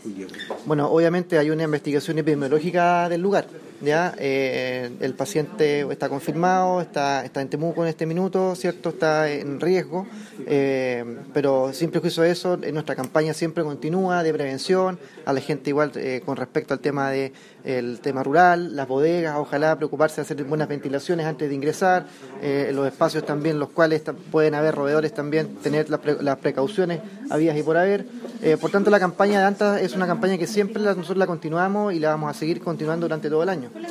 Bueno, obviamente hay una investigación epidemiológica del lugar. ¿Ya? El paciente está confirmado, está en Temuco en este minuto, ¿cierto? Está en riesgo, pero sin prejuicio de eso, nuestra campaña siempre continúa de prevención, a la gente igual con respecto al tema el tema rural, las bodegas, ojalá preocuparse de hacer buenas ventilaciones antes de ingresar, los espacios también, los cuales pueden haber roedores también, tener las precauciones habidas y por haber. Por tanto, la campaña de ANTA es una campaña que siempre nosotros la continuamos y la vamos a seguir continuando durante todo el año.